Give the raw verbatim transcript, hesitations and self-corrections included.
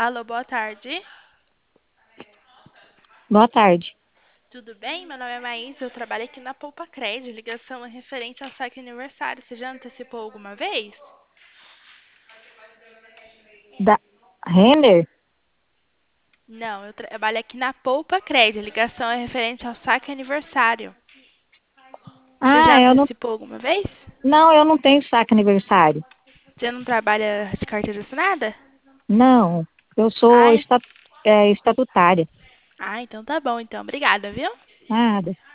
Alô, boa tarde. Boa tarde. Tudo bem? Meu nome é Maísa, eu trabalho aqui na Poupa Cred. Ligação é referente ao saque aniversário. Você já antecipou alguma vez? Da Renner? Não, eu trabalho aqui na Poupa Cred. Ligação é referente ao saque aniversário. Você já Ah, eu não. antecipou alguma vez? Não, eu não tenho saque aniversário. Você não trabalha de carteira assinada? Não, eu sou Ai, esta- é, estatutária. ah, então tá bom, então. Obrigada, viu? Nada.